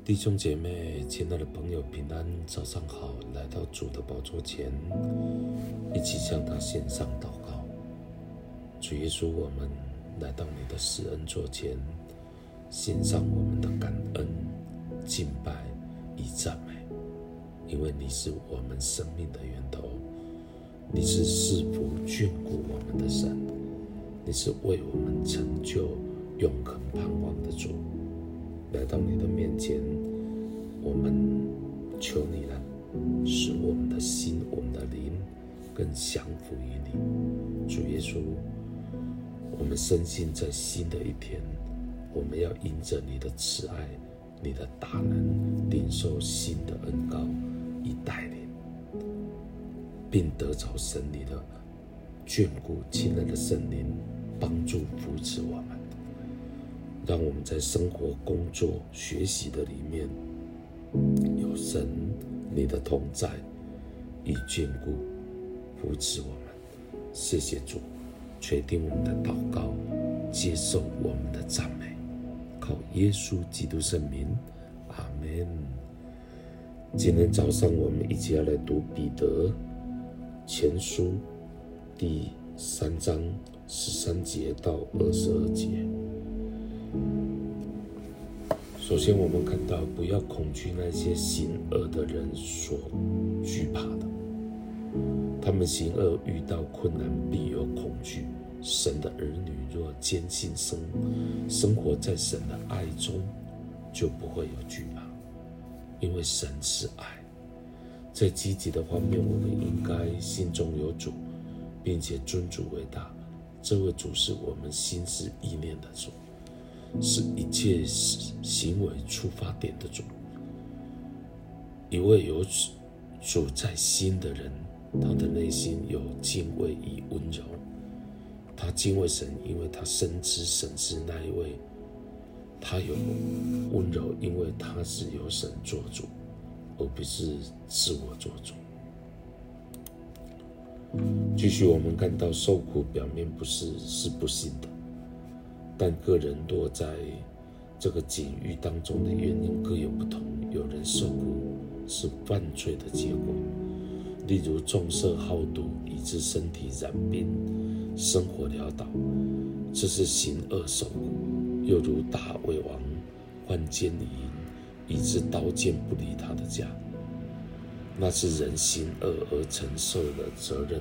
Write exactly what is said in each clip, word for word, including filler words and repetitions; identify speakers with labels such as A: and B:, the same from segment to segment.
A: 弟兄姐妹，亲爱的朋友，平安，早上好！来到主的宝座前，一起向他献上祷告。主耶稣，我们来到你的施恩座前，献上我们的感恩、敬拜与赞美，因为你是我们生命的源头，你是赐福眷顾我们的神，你是为我们成就永恒盼望的主。来到你的面前，我们求你了，使我们的心、我们的灵更降服于你。主耶稣，我们深信在新的一天，我们要因着你的慈爱、你的大能，领受新的恩膏与带领，并得着神你的眷顾。亲爱的圣灵，帮助扶持我们，让我们在生活、工作、学习的里面有神你的同在与眷顾，扶持我们。谢谢主，垂听我们的祷告，接受我们的赞美，靠耶稣基督圣名，阿们。今天早上我们一起要来读彼得前书第三章十三节到二十二节。首先我们看到，不要恐惧那些行恶的人所惧怕的，他们行恶遇到困难必有恐惧。神的儿女若坚信生生活在神的爱中，就不会有惧怕，因为神是爱。在积极的方面，我们应该心中有主，并且尊主为大。这位主是我们心思意念的主，是一切行为出发点的主。一位有主在心的人，他的内心有敬畏与温柔。他敬畏神，因为他深知神是那一位；他有温柔，因为他是由神做主，而不是自我做主。继续我们看到，受苦表面不是是不幸的，但个人落在这个境遇当中的原因各有不同。有人受苦是犯罪的结果，例如重色好赌，以致身体染病，生活潦倒，这是行恶受苦；又如大卫王患奸淫，以致刀剑不离他的家，那是人行恶而承受的责任。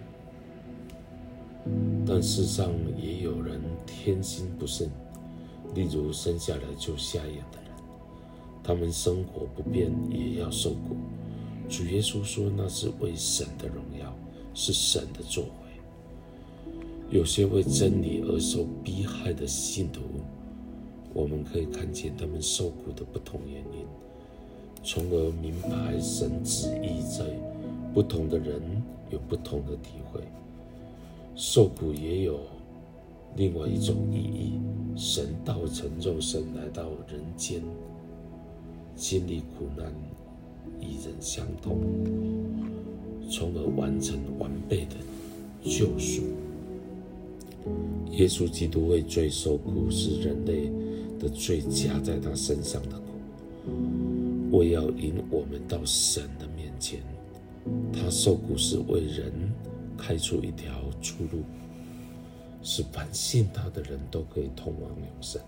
A: 但世上也有人天心不正，例如生下来就瞎眼的人，他们生活不便也要受苦。主耶稣说，那是为神的荣耀，是神的作为。有些为真理而受逼害的信徒，我们可以看见他们受苦的不同原因，从而明白神旨意在不同的人有不同的体会。受苦也有另外一种意义，神道成肉身来到人间，经历苦难，与人相同，从而完成完备的救赎。耶稣基督为罪受苦，是人类的罪加在他身上的苦，为要引我们到神的面前。他受苦是为人开出一条出路，使凡信他的人都可以通往永生。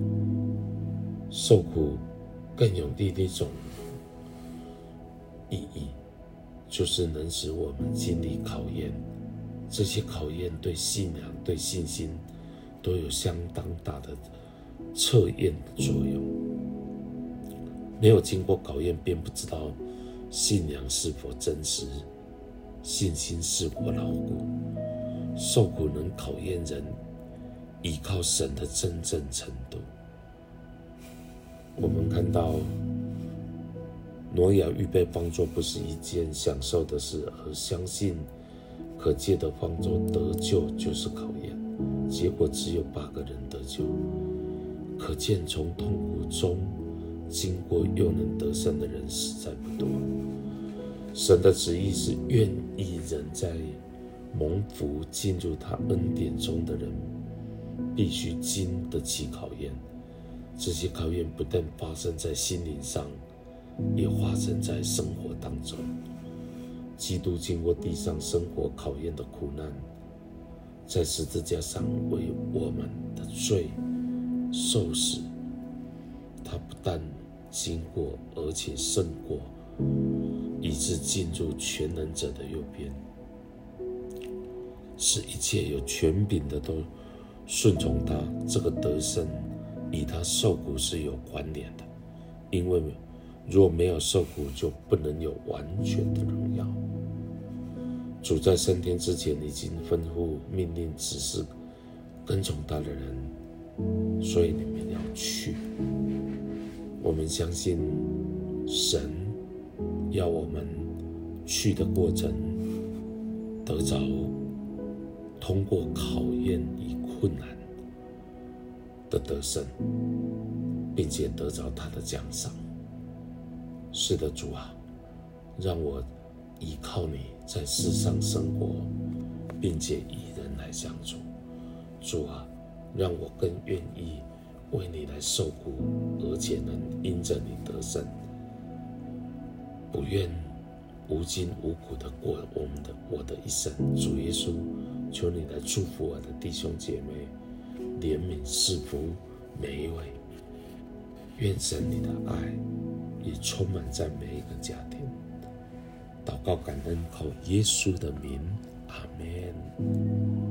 A: 受苦更有另一种意义，就是能使我们经历考验。这些考验对信仰、对信心都有相当大的测验的作用。没有经过考验，便不知道信仰是否真实，信心是否牢固。受苦能考验人依靠神的真正程度。我们看到挪亚预备方舟不是一件享受的事，而相信可借的方舟得救就是考验，结果只有八个人得救，可见从痛苦中经过又能得胜的人实在不多。神的旨意是愿意人在蒙福进入他恩典中的人，必须经得起考验， 这些考验不但发生在心灵上，也发生在生活当中。基督经过地上生活考验的苦难，在十字架上为我们的罪受死。他不但经过，而且胜过，以致进入全能者的右边，使一切有权柄的都顺从他。这个得胜与他受苦是有关联的，因为若没有受苦，就不能有完全的荣耀。主在升天之前已经吩咐命令指示跟从他的人，所以你们要去。我们相信神要我们去的过程，得着通过考验与困难的得胜，并且得着他的奖赏。是的，主啊，让我依靠你在世上生活，并且与人来相处。主啊，让我更愿意为你来受苦，而且能因着你得胜，不愿无尽无苦的过我们的我的一生。主耶稣，求你来祝福我的弟兄姐妹，怜悯赐福每一位。愿神你的爱也充满在每一个家庭。祷告感恩，靠耶稣的名，阿们。